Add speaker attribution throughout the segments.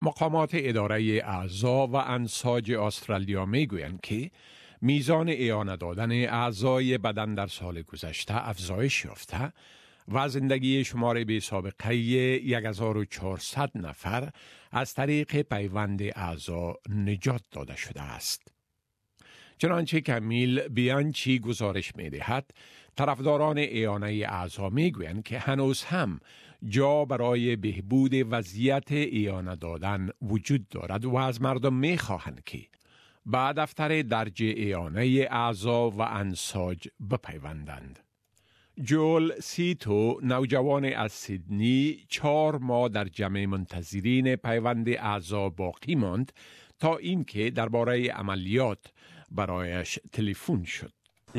Speaker 1: مقامات اداره اعضا و انساج استرالیا میگویند که میزان اعانه دادن اعضای بدن در سال گذشته افزایش یافته و زندگی شمار بی سابقه 1400 نفر از طریق پیوند اعضا نجات داده شده است. چنانچه کمیل بیانچی گزارش می دهد، طرفداران اعانه اعضا می گویند که هنوز هم جا برای بهبود وضعیت اعانه دادن وجود دارد و از مردم می خواهند که به دفتر درج اعانه اعضا و انساج بپیوندند. جول سیتو، نوجوان از سیدنی، 4 ماه در جمع منتظرین پیوند اعضا باقی ماند تا اینکه درباره عملیات برایش تلفن شد.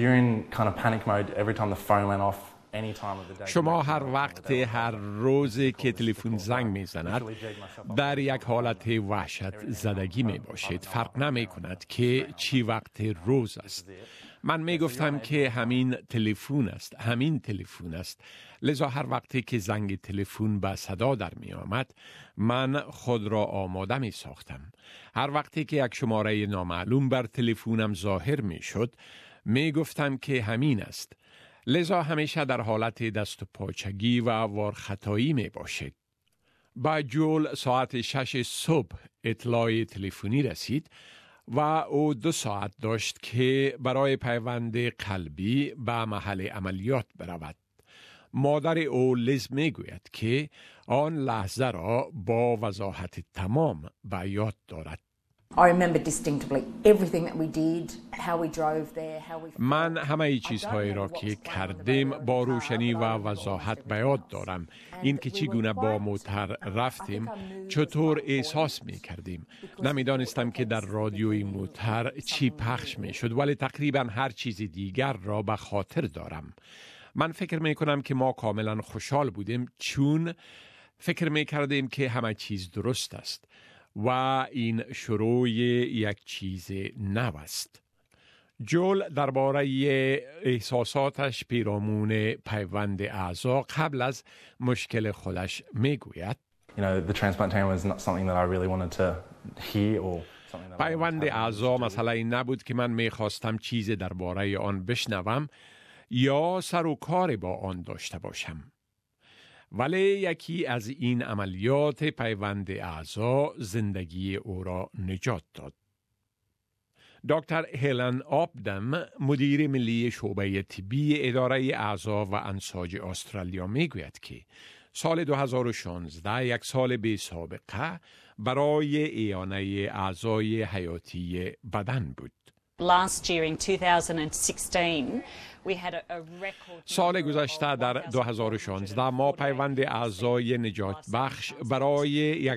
Speaker 1: شما هر وقت هر روز که تلفن زنگ میزند در یک حالت وحشت زدگی می باشید. فرق نمی کند که چی وقت روز است. من می گفتم که همین تلفن است. لذا هر وقتی که زنگ تلفن به صدا در می آمد من خود را آماده می ساختم. هر وقتی که یک شماره نامعلوم بر تلفنم ظاهر می شد می گفتم که همین است. لذا همیشه در حالت دست و پاچگی و وارخطایی می باشد. با جول ساعت 6 صبح اطلاع تلفنی رسید و او 2 ساعت داشت که برای پیوند قلبی به محل عملیات برود. مادر او لیز می گوید که آن لحظه را با وضاحت تمام به یاد دارد. من همه چیزهایی را که کردیم با روشنی و وضاحت به یاد دارم. این که چگونه با موتر رفتیم، چطور احساس می کردیم. نمیدانستم که در رادیوی موتر چی پخش می شد، ولی تقریبا هر چیز دیگر را به خاطر دارم. من فکر می کنم که ما کاملا خوشحال بودیم چون فکر می کردیم که همه چیز درست است و این شروع یک چیز نو است. جول درباره احساساتش پیرامون پیوند اعضا قبل از مشکل خودش میگوید: پیوند اعضا مسئله نبود که من میخواستم چیز درباره آن بشنوم یا سر و کار با آن داشته باشم. ولی یکی از این عملیات پیوند اعضا زندگی او را نجات داد. دکتر هلن آبدم، مدیر ملی شعبه طبی اداره اعضا و انساج استرالیا میگوید که سال 2016 یک سال بی سابقه برای اعانه اعضای حیاتی بدن بود.
Speaker 2: Last year in 2016 we had a record.
Speaker 1: سال گذشته در 2016 ما پیوند اعضای نجات بخش برای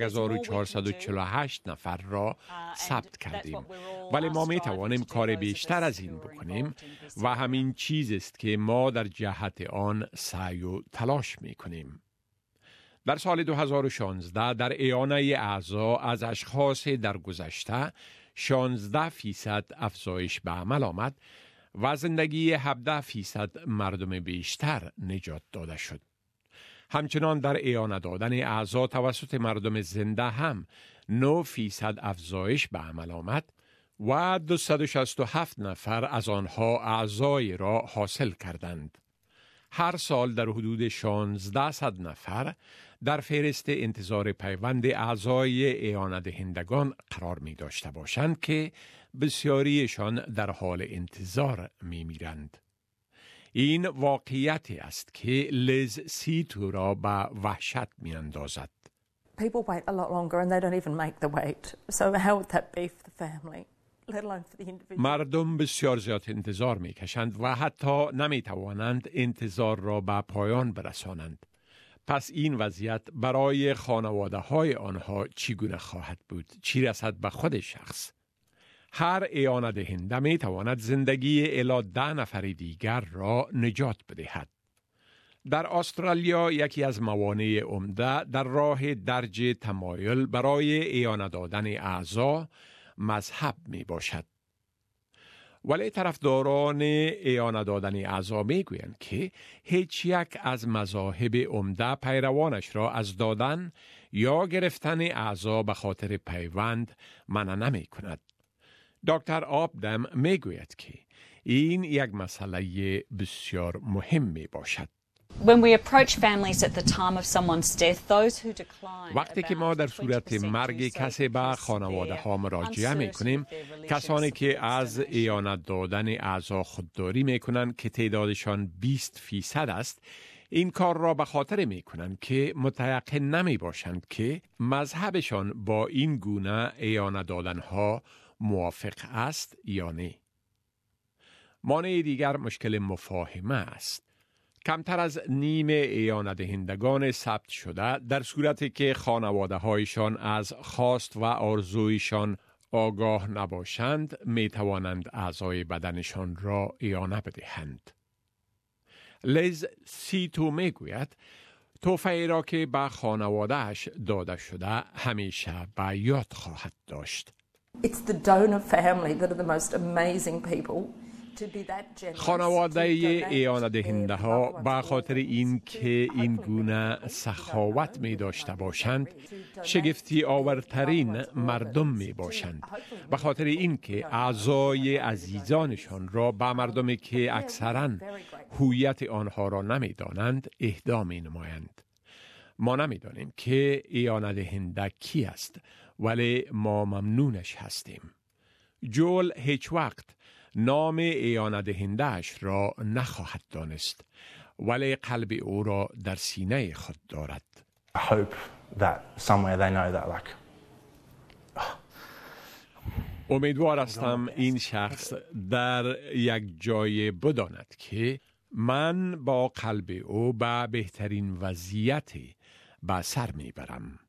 Speaker 1: 1448 نفر را ثبت کردیم. ولی ما می توانیم کار بیشتر از این بکنیم و همین چیز است که ما در جهت آن سعی و تلاش می کنیم. در سال 2016 در اعانه اعضا از اشخاص در گذشته 16% افزایش به عمل آمد و زندگی 17% مردم بیشتر نجات داده شد. همچنان در اعانه دادن اعضا توسط مردم زنده هم 9% افزایش به عمل آمد و 267 نفر از آنها اعضای را حاصل کردند. هر سال در حدود 1600 نفر در فهرست انتظار پیوند اعضای اعانه دهندگان قرار می داشته باشند که بسیاریشان در حال انتظار می میرند. این واقعیتی است که لیز سیتو را به وحشت می اندازد.
Speaker 3: People wait a lot longer and they don't even make the wait. So how would that be for the family?
Speaker 1: مردم بسیار زیاد انتظار می کشند و حتی نمی توانند انتظار را به پایان برسانند. پس این وضعیت برای خانواده های آنها چگونه خواهد بود؟ چی رسد به خود شخص؟ هر اعانه دهنده می تواند زندگی الی 10 نفر دیگر را نجات بدهد. در استرالیا یکی از موانع عمده در راه درج تمایل برای اعانه دادن اعضا مذهب می باشد. ولی طرفداران اعانه دادن اعضا می گویند که هیچ یک از مذاهب عمده پیروانش را از دادن یا گرفتن اعضا به خاطر پیوند منع نمی کند. دکتر آبدم می گوید که این یک مسئله بسیار مهم می باشد.
Speaker 2: When we approach families at the time of someone's death, those who decline
Speaker 1: وقتی که ما در صورت مرگ کسی به خانواده ها مراجعه می کنیم، کسانی که از اعانت دادن اعضا خودداری می کنند که تعدادشان 20% است، این کار را به خاطر می کنند که متيقن نمی باشند که مذهبشان با این گونه اعانت دادن ها موافق است یا نه. مانع دیگر مشکل مفاهمه است. کمتر از نیم اعانت دهندگان ثبت شده در صورتی که خانواده هایشان از خواست و آرزویشان آگاه نباشند می توانند اعضای بدنشان را اعانت بدهند. لیز سیتو می گوید تحفه‌ای را که به خانواده‌اش داده شده همیشه به یاد خواهد داشت.
Speaker 3: It's the donor family that are the most amazing people.
Speaker 1: خانواده اعانت دهنده ها به خاطر این که این گونه سخاوت می داشته باشند شگفتی آورترین مردم می باشند، به خاطر این که اعضای عزیزانشان را به مردمی که اکثراً هویت آنها را نمی دانند اهدا می نمایند. ما نمی دانیم که اعانت دهنده کی است، ولی ما ممنونش هستیم. جول هیچ وقت نام اعانت دهنده‌اش را نخواهد دانست، ولی قلب او را در سینه خود دارد.
Speaker 4: I hope that somewhere they know that like
Speaker 1: امیدوار هستم این شخص در یک جای بداند که من با قلب او به بهترین وضعیت به سر میبرم.